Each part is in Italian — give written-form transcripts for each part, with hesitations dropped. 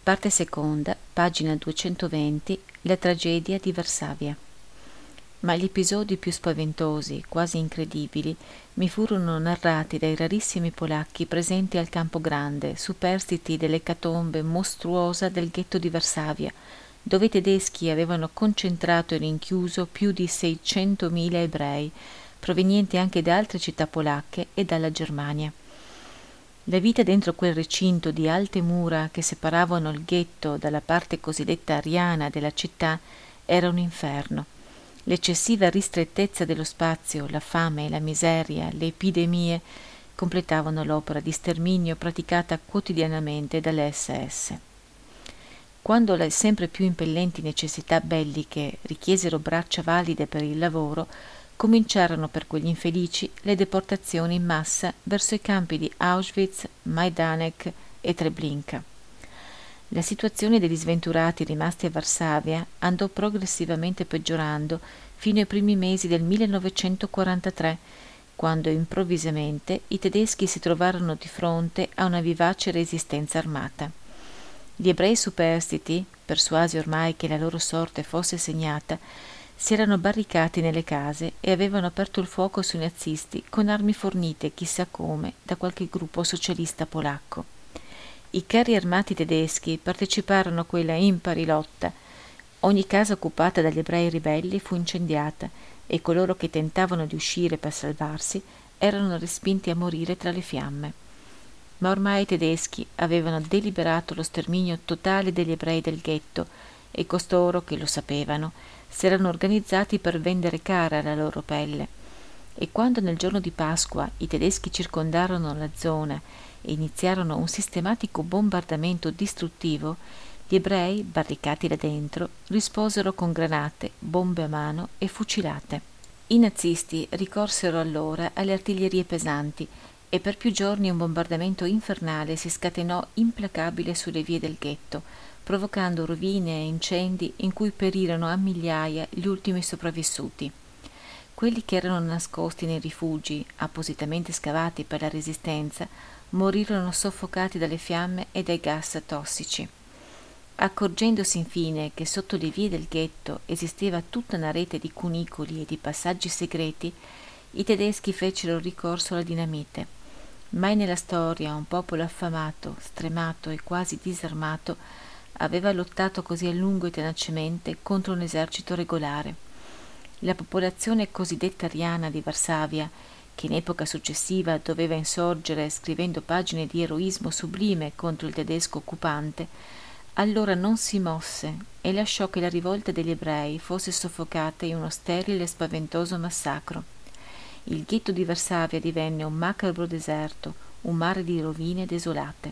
Parte seconda, pagina 220, la tragedia di Varsavia. Ma gli episodi più spaventosi, quasi incredibili, mi furono narrati dai rarissimi polacchi presenti al Campo Grande, superstiti dell'ecatombe mostruosa del ghetto di Varsavia, dove i tedeschi avevano concentrato e rinchiuso più di 600.000 ebrei, provenienti anche da altre città polacche e dalla Germania. La vita dentro quel recinto di alte mura che separavano il ghetto dalla parte cosiddetta ariana della città era un inferno. L'eccessiva ristrettezza dello spazio, la fame, la miseria, le epidemie completavano l'opera di sterminio praticata quotidianamente dalle SS. Quando le sempre più impellenti necessità belliche richiesero braccia valide per il lavoro, cominciarono per quegli infelici le deportazioni in massa verso i campi di Auschwitz, Majdanek e Treblinka. La situazione degli sventurati rimasti a Varsavia andò progressivamente peggiorando fino ai primi mesi del 1943, quando improvvisamente i tedeschi si trovarono di fronte a una vivace resistenza armata. Gli ebrei superstiti, persuasi ormai che la loro sorte fosse segnata, si erano barricati nelle case e avevano aperto il fuoco sui nazisti con armi fornite chissà come da qualche gruppo socialista polacco. I carri armati tedeschi parteciparono a quella impari lotta. Ogni casa occupata dagli ebrei ribelli fu incendiata e coloro che tentavano di uscire per salvarsi erano respinti a morire tra le fiamme. Ma ormai i tedeschi avevano deliberato lo sterminio totale degli ebrei del ghetto e costoro, che lo sapevano, si erano organizzati per vendere cara la loro pelle. E quando nel giorno di Pasqua i tedeschi circondarono la zona e iniziarono un sistematico bombardamento distruttivo, gli ebrei, barricati là dentro, risposero con granate, bombe a mano e fucilate. I nazisti ricorsero allora alle artiglierie pesanti e per più giorni un bombardamento infernale si scatenò implacabile sulle vie del ghetto, provocando rovine e incendi in cui perirono a migliaia gli ultimi sopravvissuti. Quelli che erano nascosti nei rifugi, appositamente scavati per la resistenza, morirono soffocati dalle fiamme e dai gas tossici. Accorgendosi infine che sotto le vie del ghetto esisteva tutta una rete di cunicoli e di passaggi segreti, i tedeschi fecero ricorso alla dinamite. Mai nella storia un popolo affamato, stremato e quasi disarmato aveva lottato così a lungo e tenacemente contro un esercito regolare. La popolazione cosiddetta ariana di Varsavia, che in epoca successiva doveva insorgere scrivendo pagine di eroismo sublime contro il tedesco occupante, allora non si mosse e lasciò che la rivolta degli ebrei fosse soffocata in uno sterile e spaventoso massacro. Il ghetto di Varsavia divenne un macabro deserto, un mare di rovine desolate.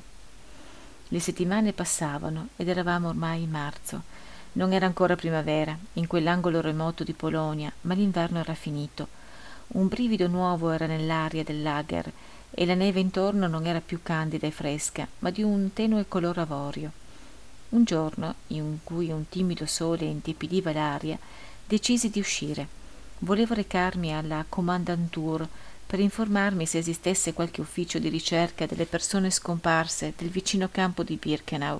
Le settimane passavano ed eravamo ormai in marzo. Non era ancora primavera, in quell'angolo remoto di Polonia, ma l'inverno era finito. Un brivido nuovo era nell'aria del lager e la neve intorno non era più candida e fresca, ma di un tenue color avorio. Un giorno, in cui un timido sole intiepideva l'aria, decisi di uscire. Volevo recarmi alla Kommandantur per informarmi se esistesse qualche ufficio di ricerca delle persone scomparse del vicino campo di Birkenau.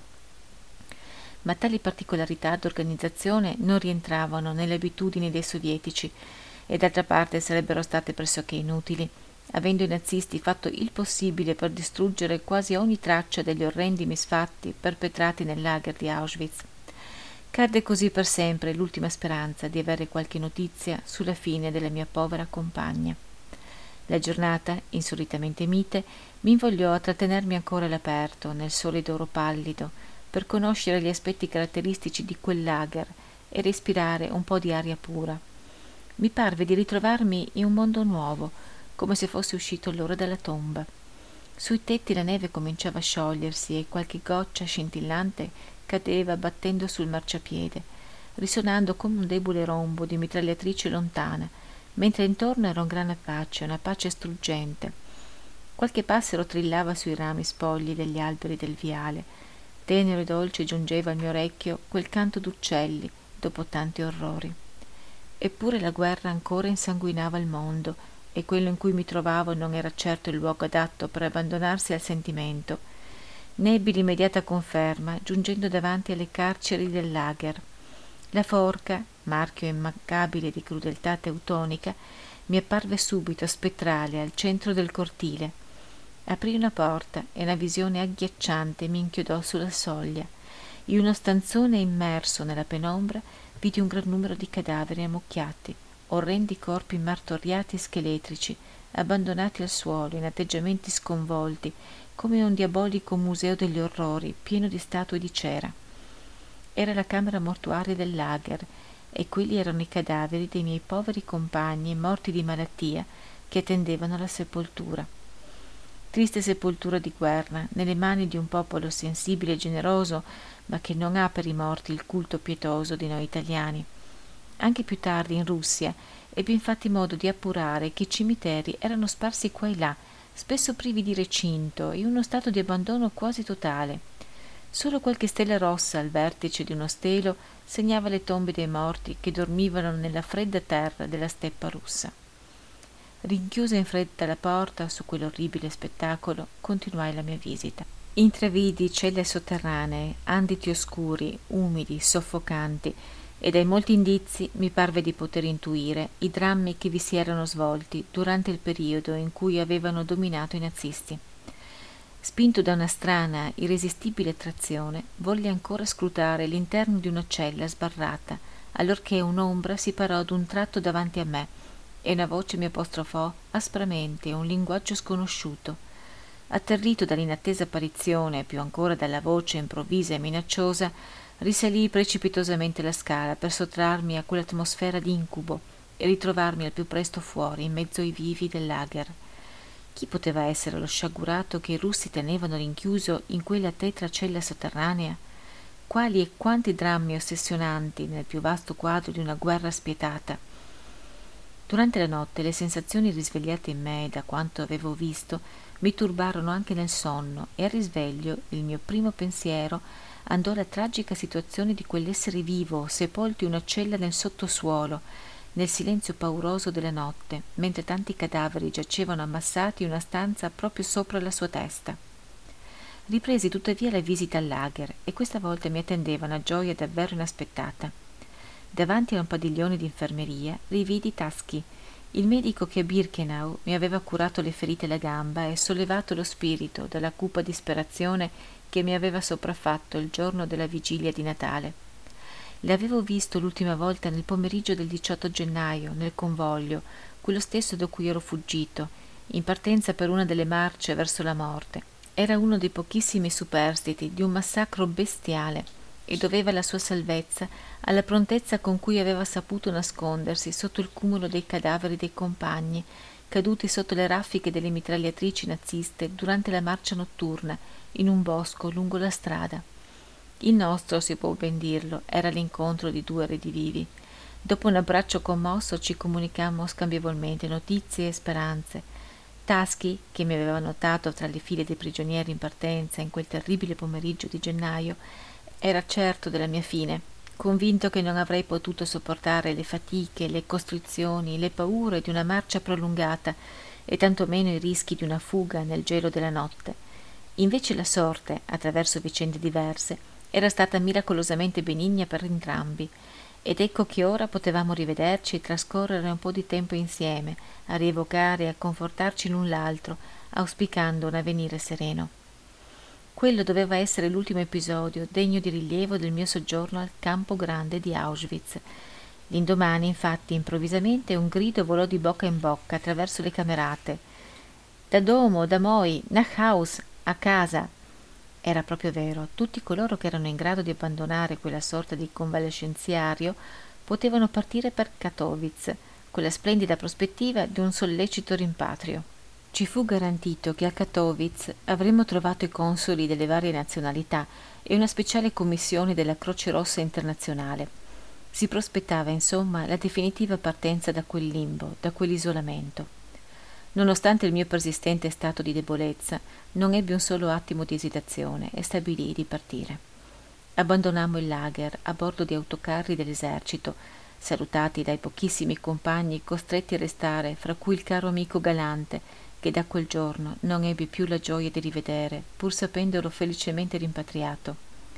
Ma tali particolarità d'organizzazione non rientravano nelle abitudini dei sovietici e d'altra parte sarebbero state pressoché inutili, avendo i nazisti fatto il possibile per distruggere quasi ogni traccia degli orrendi misfatti perpetrati nel lager di Auschwitz. Cadde così per sempre l'ultima speranza di avere qualche notizia sulla fine della mia povera compagna. La giornata, insolitamente mite, mi invogliò a trattenermi ancora all'aperto, nel sole d'oro pallido, per conoscere gli aspetti caratteristici di quel lager e respirare un po' di aria pura. Mi parve di ritrovarmi in un mondo nuovo, come se fossi uscito allora dalla tomba. Sui tetti la neve cominciava a sciogliersi e qualche goccia scintillante cadeva battendo sul marciapiede, risonando come un debole rombo di mitragliatrice lontana, mentre intorno era un grande pace, una pace struggente. Qualche passero trillava sui rami spogli degli alberi del viale. Tenero e dolce giungeva al mio orecchio quel canto d'uccelli dopo tanti orrori. Eppure la guerra ancora insanguinava il mondo e quello in cui mi trovavo non era certo il luogo adatto per abbandonarsi al sentimento. Ne ebbi l'immediata conferma giungendo davanti alle carceri del lager. La forca, marchio immancabile di crudeltà teutonica, mi apparve subito spettrale al centro del cortile. Aprì una porta e una visione agghiacciante mi inchiodò sulla soglia. In uno stanzone immerso nella penombra vidi un gran numero di cadaveri ammucchiati, orrendi corpi martoriati e scheletrici, abbandonati al suolo in atteggiamenti sconvolti, come un diabolico museo degli orrori pieno di statue di cera. Era la camera mortuaria del lager e quelli erano i cadaveri dei miei poveri compagni morti di malattia che attendevano la sepoltura. Triste sepoltura di guerra nelle mani di un popolo sensibile e generoso, ma che non ha per i morti il culto pietoso di noi italiani. Anche più tardi in Russia ebbi infatti modo di appurare che i cimiteri erano sparsi qua e là, spesso privi di recinto, in uno stato di abbandono quasi totale. Solo qualche stella rossa al vertice di uno stelo segnava le tombe dei morti che dormivano nella fredda terra della steppa russa. Rinchiusa in fretta la porta su quell'orribile spettacolo, continuai la mia visita. Intravidi celle sotterranee, anditi oscuri, umidi, soffocanti, e dai molti indizi mi parve di poter intuire i drammi che vi si erano svolti durante il periodo in cui avevano dominato i nazisti. Spinto da una strana, irresistibile attrazione, volli ancora scrutare l'interno di una cella sbarrata, allorché un'ombra si parò d'un tratto davanti a me e una voce mi apostrofò aspramente un linguaggio sconosciuto. Atterrito dall'inattesa apparizione, più ancora dalla voce improvvisa e minacciosa, risalii precipitosamente la scala per sottrarmi a quell'atmosfera di incubo e ritrovarmi al più presto fuori in mezzo ai vivi del lager. Chi poteva essere lo sciagurato che i russi tenevano rinchiuso in quella tetra cella sotterranea? Quali e quanti drammi ossessionanti nel più vasto quadro di una guerra spietata! Durante la notte le sensazioni risvegliate in me da quanto avevo visto mi turbarono anche nel sonno e al risveglio il mio primo pensiero andò alla tragica situazione di quell'essere vivo sepolto in una cella nel sottosuolo, nel silenzio pauroso della notte, mentre tanti cadaveri giacevano ammassati in una stanza proprio sopra la sua testa. Ripresi tuttavia la visita al lager e questa volta mi attendeva una gioia davvero inaspettata. Davanti a un padiglione di infermeria rividi Taschi, il medico che a Birkenau mi aveva curato le ferite alla gamba e sollevato lo spirito dalla cupa disperazione che mi aveva sopraffatto il giorno della vigilia di Natale. L'avevo visto l'ultima volta nel pomeriggio del 18 gennaio, nel convoglio, quello stesso da cui ero fuggito, in partenza per una delle marce verso la morte. Era uno dei pochissimi superstiti di un massacro bestiale e doveva la sua salvezza alla prontezza con cui aveva saputo nascondersi sotto il cumulo dei cadaveri dei compagni, caduti sotto le raffiche delle mitragliatrici naziste durante la marcia notturna in un bosco lungo la strada. Il nostro, si può ben dirlo, era l'incontro di due redivivi. Dopo un abbraccio commosso ci comunicammo scambievolmente notizie e speranze. Taschi, che mi aveva notato tra le file dei prigionieri in partenza in quel terribile pomeriggio di gennaio, era certo della mia fine, convinto che non avrei potuto sopportare le fatiche, le costrizioni, le paure di una marcia prolungata e tantomeno i rischi di una fuga nel gelo della notte. Invece la sorte, attraverso vicende diverse, era stata miracolosamente benigna per entrambi, ed ecco che ora potevamo rivederci e trascorrere un po' di tempo insieme, a rievocare e a confortarci l'un l'altro, auspicando un avvenire sereno. Quello doveva essere l'ultimo episodio degno di rilievo del mio soggiorno al campo grande di Auschwitz. L'indomani, infatti, improvvisamente un grido volò di bocca in bocca attraverso le camerate. Da domo, da moi, nach Haus, a casa. Era proprio vero, tutti coloro che erano in grado di abbandonare quella sorta di convalescenziario potevano partire per Katowice, con la splendida prospettiva di un sollecito rimpatrio. Ci fu garantito che a Katowice avremmo trovato i consoli delle varie nazionalità e una speciale commissione della Croce Rossa internazionale. Si prospettava, insomma, la definitiva partenza da quel limbo, da quell'isolamento. Nonostante il mio persistente stato di debolezza, non ebbi un solo attimo di esitazione e stabilii di partire. Abbandonammo il lager a bordo di autocarri dell'esercito, salutati dai pochissimi compagni costretti a restare, fra cui il caro amico Galante, che che da quel giorno non ebbi più la gioia di rivedere, pur sapendolo felicemente rimpatriato.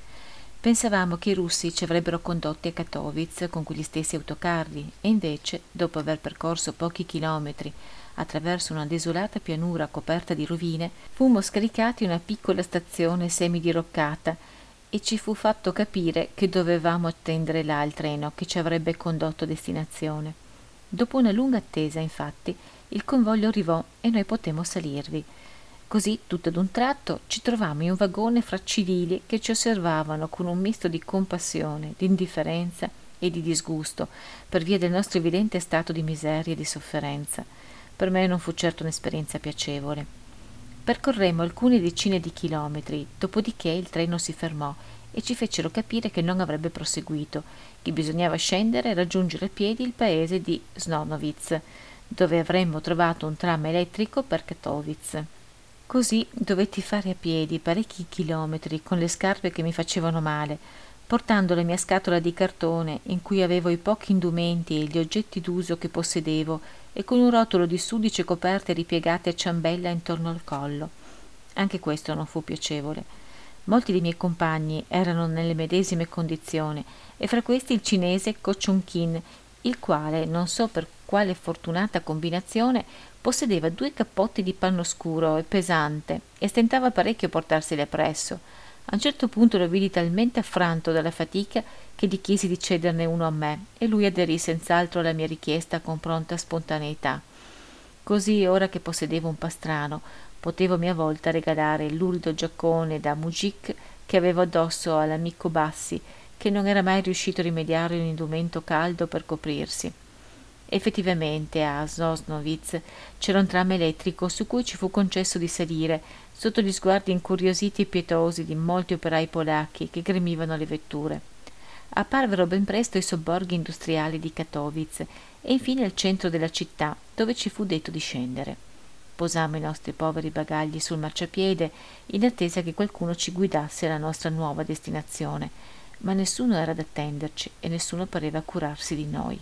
Pensavamo che i russi ci avrebbero condotti a Katowice con quegli stessi autocarri e invece, dopo aver percorso pochi chilometri attraverso una desolata pianura coperta di rovine, fummo scaricati in una piccola stazione semidiroccata e ci fu fatto capire che dovevamo attendere là il treno che ci avrebbe condotto a destinazione. Dopo una lunga attesa, infatti, il convoglio arrivò e noi potemmo salirvi. Così, tutto ad un tratto, ci trovammo in un vagone fra civili che ci osservavano con un misto di compassione, di indifferenza e di disgusto per via del nostro evidente stato di miseria e di sofferenza. Per me non fu certo un'esperienza piacevole. Percorremmo alcune decine di chilometri, dopodiché il treno si fermò e ci fecero capire che non avrebbe proseguito, che bisognava scendere e raggiungere a piedi il paese di Snonovic, dove avremmo trovato un tram elettrico per Katowice. Così dovetti fare a piedi parecchi chilometri con le scarpe che mi facevano male, portando la mia scatola di cartone in cui avevo i pochi indumenti e gli oggetti d'uso che possedevo e con un rotolo di sudice coperte ripiegate a ciambella intorno al collo. Anche questo non fu piacevole. Molti dei miei compagni erano nelle medesime condizioni e fra questi il cinese Ko Chun-kin, il quale, non so per quale fortunata combinazione, possedeva 2 cappotti di panno scuro e pesante e stentava parecchio a portarseli appresso. A un certo punto lo vidi talmente affranto dalla fatica che gli chiesi di cederne uno a me e lui aderì senz'altro alla mia richiesta con pronta spontaneità. Così, ora che possedevo un pastrano, potevo a mia volta regalare il lurido giaccone da mujik che avevo addosso all'amico Bassi, che non era mai riuscito a rimediare un indumento caldo per coprirsi. Effettivamente a Sosnowiec c'era un tram elettrico su cui ci fu concesso di salire, sotto gli sguardi incuriositi e pietosi di molti operai polacchi che gremivano le vetture. Apparvero ben presto i sobborghi industriali di Katowice e infine il centro della città, dove ci fu detto di scendere. Posammo i nostri poveri bagagli sul marciapiede in attesa che qualcuno ci guidasse alla nostra nuova destinazione, ma nessuno era ad attenderci e nessuno pareva curarsi di noi.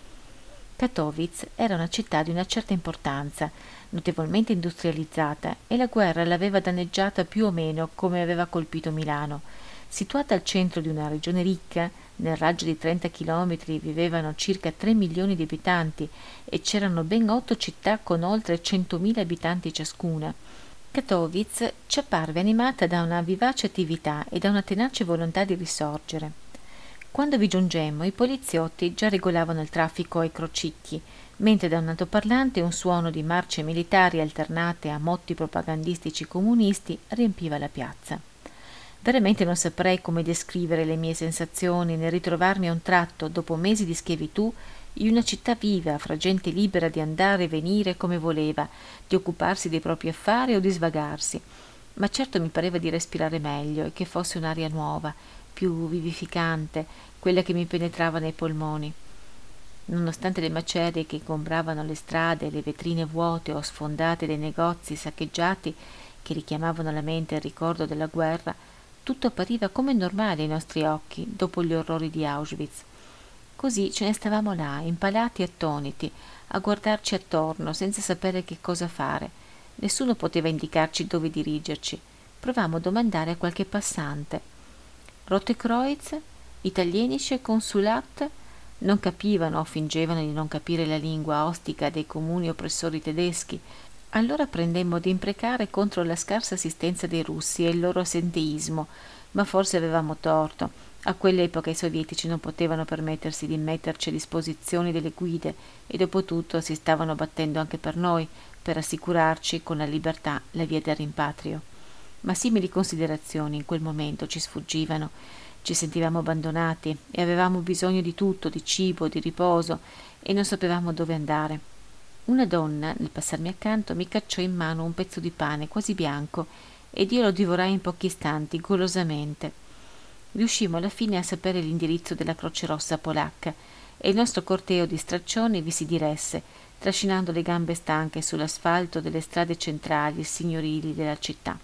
Katowice era una città di una certa importanza, notevolmente industrializzata, e la guerra l'aveva danneggiata più o meno come aveva colpito Milano. Situata al centro di una regione ricca, nel raggio di 30 chilometri vivevano circa 3 milioni di abitanti e c'erano ben 8 città con oltre 100.000 abitanti ciascuna. Katowice ci apparve animata da una vivace attività e da una tenace volontà di risorgere. Quando vi giungemmo, i poliziotti già regolavano il traffico ai crocicchi, mentre da un altoparlante un suono di marce militari alternate a motti propagandistici comunisti riempiva la piazza. Veramente non saprei come descrivere le mie sensazioni nel ritrovarmi a un tratto, dopo mesi di schiavitù, in una città viva, fra gente libera di andare e venire come voleva, di occuparsi dei propri affari o di svagarsi. Ma certo mi pareva di respirare meglio e che fosse un'aria nuova, più vivificante, quella che mi penetrava nei polmoni. Nonostante le macerie che ingombravano le strade, le vetrine vuote o sfondate dei negozi saccheggiati che richiamavano alla mente il ricordo della guerra, tutto appariva come normale ai nostri occhi dopo gli orrori di Auschwitz. Così ce ne stavamo là, impalati e attoniti, a guardarci attorno senza sapere che cosa fare. Nessuno poteva indicarci dove dirigerci. Provammo a domandare a qualche passante. Rote Kreuz? Italienische Consulat? Non capivano o fingevano di non capire la lingua ostica dei comuni oppressori tedeschi. Allora prendemmo ad imprecare contro la scarsa assistenza dei russi e il loro assenteismo, ma forse avevamo torto. A quell'epoca i sovietici non potevano permettersi di metterci a disposizione delle guide e dopo tutto si stavano battendo anche per noi, per assicurarci con la libertà la via del rimpatrio. Ma simili considerazioni in quel momento ci sfuggivano. Ci sentivamo abbandonati e avevamo bisogno di tutto, di cibo, di riposo, e non sapevamo dove andare. Una donna, nel passarmi accanto, mi cacciò in mano un pezzo di pane quasi bianco ed io lo divorai in pochi istanti, golosamente. Riuscimmo alla fine a sapere l'indirizzo della Croce Rossa polacca e il nostro corteo di straccioni vi si diresse, trascinando le gambe stanche sull'asfalto delle strade centrali e signorili della città.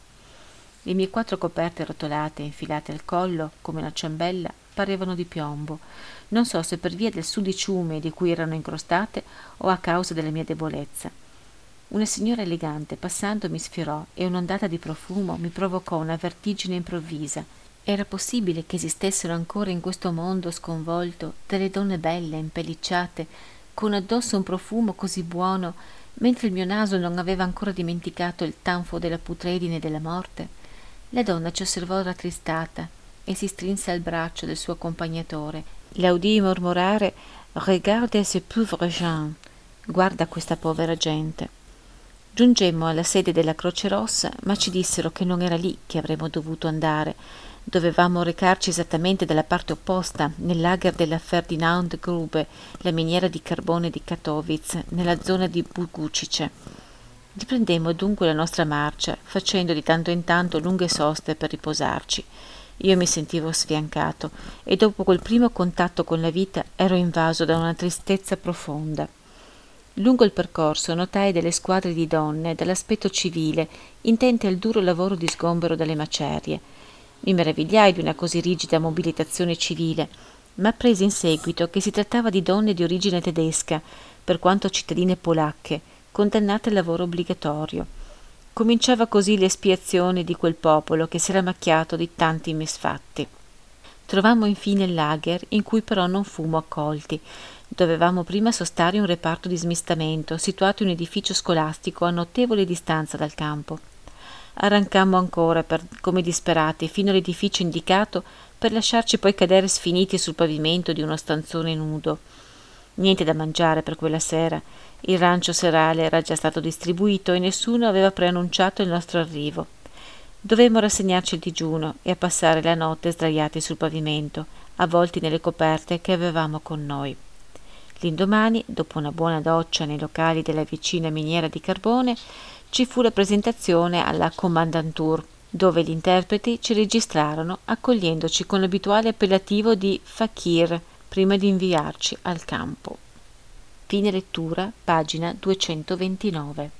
Le mie 4 coperte rotolate e infilate al collo, come una ciambella, parevano di piombo. Non so se per via del sudiciume di cui erano incrostate o a causa della mia debolezza. Una signora elegante passando mi sfiorò e un'ondata di profumo mi provocò una vertigine improvvisa. Era possibile che esistessero ancora in questo mondo sconvolto delle donne belle, impellicciate, con addosso un profumo così buono, mentre il mio naso non aveva ancora dimenticato il tanfo della putredine e della morte? La donna ci osservò rattristata e si strinse al braccio del suo accompagnatore. La udii mormorare: «Regarde ces pauvres gens», guarda questa povera gente. Giungemmo alla sede della Croce Rossa, ma ci dissero che non era lì che avremmo dovuto andare. Dovevamo recarci esattamente dalla parte opposta, nel lager della Ferdinand Grube, la miniera di carbone di Katowice, nella zona di Bogucice. Riprendemmo dunque la nostra marcia, facendo di tanto in tanto lunghe soste per riposarci. Io mi sentivo sfiancato e dopo quel primo contatto con la vita ero invaso da una tristezza profonda. Lungo il percorso notai delle squadre di donne dall'aspetto civile, intente al duro lavoro di sgombero dalle macerie. Mi meravigliai di una così rigida mobilitazione civile, ma appresi in seguito che si trattava di donne di origine tedesca, per quanto cittadine polacche, condannate al lavoro obbligatorio. Cominciava così l'espiazione di quel popolo che si era macchiato di tanti misfatti. Trovammo infine il lager, in cui però non fummo accolti. Dovevamo prima sostare un reparto di smistamento, situato in un edificio scolastico a notevole distanza dal campo. Arrancammo ancora, come disperati, fino all'edificio indicato, per lasciarci poi cadere sfiniti sul pavimento di uno stanzone nudo. Niente da mangiare per quella sera. Il rancio serale era già stato distribuito e nessuno aveva preannunciato il nostro arrivo. Dovemmo rassegnarci il digiuno e a passare la notte sdraiati sul pavimento, avvolti nelle coperte che avevamo con noi. L'indomani, dopo una buona doccia nei locali della vicina miniera di carbone, ci fu la presentazione alla Kommandantur, dove gli interpreti ci registrarono accogliendoci con l'abituale appellativo di fakir prima di inviarci al campo. Fine lettura, pagina 229.